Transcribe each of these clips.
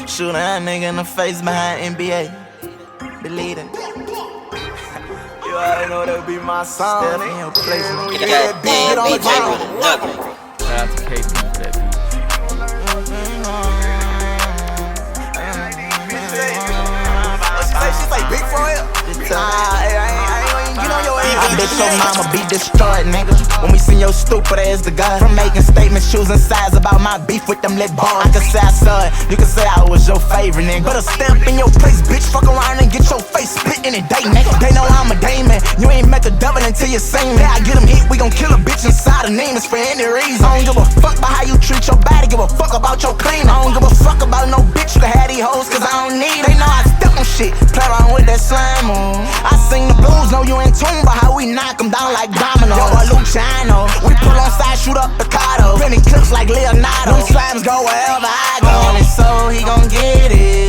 Shoot that nigga in the face behind NBA. Believe it. You already know that be my song. Step in your place, man. Get that big BJ with a nugget. Shout out to KP for that beat. She say big for it. I bet your mama be destroyed, nigga. When we send your stupid ass to God from making statements, choosing sides about my beef with them lit bars. I can say I saw it, you can say I was your favorite, nigga. Better step in your place, bitch. Fuck around and get your face split in a day, nigga. They know I'm a demon. You ain't met the devil until you sing me. I get him hit, we gon' kill a bitch inside of Neiman's for any reason. I don't give a fuck about how you treat your body, give a fuck about your clean. I don't give a fuck about no bitch, you can have these hoes, cause I don't need them. They know I step on shit, play around with that slime on. I sing the blues, know you ain't tuned, but how we knock them down like dominoes. Yo, a Luciano, we pull on side, shoot up Picasso. Printing clips like Leonardo. Them slimes go wherever I go. On his soul, he gon' get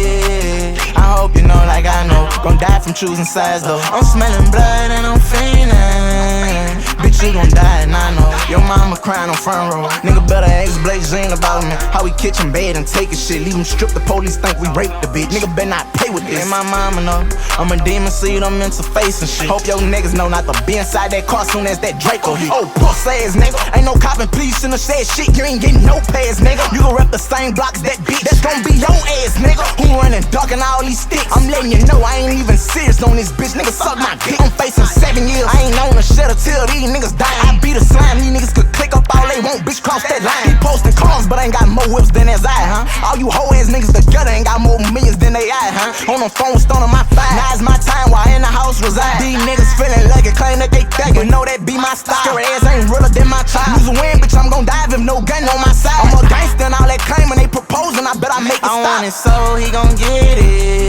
it. I hope you know like I know. Gon' die from choosing sides though. I'm smelling blood and I'm fiending. Bitch, you gon' die and I know. Your mama crying on front row. Nigga better ask Blake Jean about me. How we kitchen bed and take a shit. Leave him strip, the police think we raped the bitch. Nigga better not play with this. And my mama know I'm a demon, so you done meant to face and shit. Hope your niggas know not to be inside that car soon as that Draco hit. Oh, puss ass nigga. Ain't no copping, please shouldn't have said shit. You ain't getting no pass, nigga. You gon' rep the same blocks that bitch. That's gon' be your ass, nigga. Who running dark and all these sticks? I'm letting you know I ain't even serious on this bitch. Nigga suck my dick. I'm facing 7 years. I ain't known to shut till these niggas die. I beat a slime, these niggas could click up all they want, bitch, cross that line. He posting cars, but ain't got more whips than his eye, huh? All you hoe ass niggas together ain't got more millions than they eye, huh? On the phone, stoning my fire. Now it's my time while in the house reside. These niggas feeling lucky, claim that they thuggin', know that be my style. Scary ass ain't realer than my child. Lose a win, bitch, I'm gon' dive if no gun on my side. I'm a gangster and all that claimin' they proposing, I bet I make it stop. I want it so he gon' get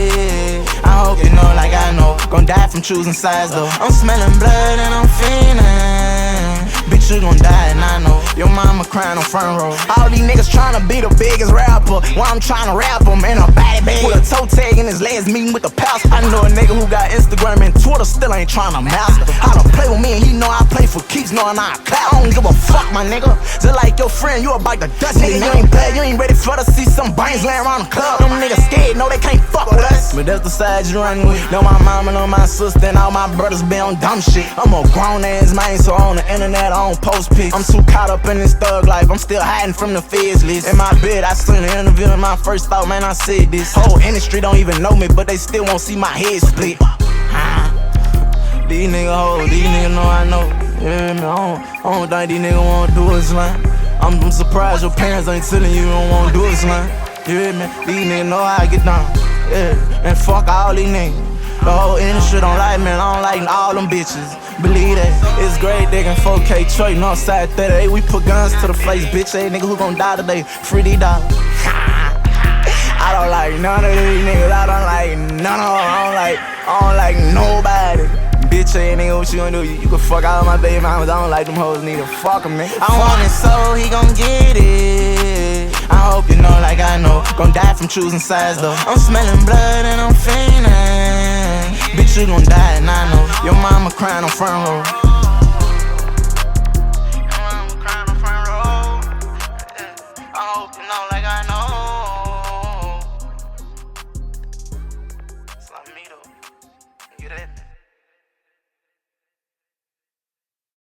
it. I hope you know like I know. Gon' die from choosing sides though. I'm smelling blood and I'm fiending. Bitch, you gon' die and I know. Your mama crying on front row. All these niggas tryna be the biggest rapper, while I'm tryna rap him in a body bag with a toe tag in his legs, meeting with the pastor. I know a nigga who got Instagram and Twitter still ain't tryna master how to play with me, and he know I play for keeps, knowing I clap. I don't give a fuck, my nigga. Just like your friend, you about to dust, nigga. You ain't bad, you ain't ready for to see some brains laying around the club. Them niggas scared, know they can't fuck with us. But that's the side you running with. Know my mama, know my sister, and all my brothers be on dumb shit. I'm a grown ass man, so on the internet I don't post pics. I'm too caught up in this thug life, I'm still hiding from the feds list. In my bed, I seen an interview and my first thought, man, I said this. Whole industry don't even know me, but they still won't see my head split. These niggas hold, these niggas know I know. Yeah, man, I don't think these niggas wanna do it, slime. I'm surprised your parents ain't telling you don't wanna do it, slime. Yeah, man, these niggas know how I get down. Yeah, and fuck all these niggas. The whole industry don't like me, I don't like all them bitches. Believe that, it's great digging 4K Troy, Northside 38. We put guns to the face, bitch. Hey, nigga, who gon' die today? Free D dollar. I don't like none of these niggas. I don't like none of them. I don't like nobody. Bitch, hey, nigga, what you gonna do? You can fuck all my baby mamas. I don't like them hoes, neither. Fuck them, man. I want it so he gon' get it. I hope you know like I know. Gon' die from choosing sides though. I'm smelling blood and I'm fiending. Bitch, you gon' die and I know. Your mama crying on front row.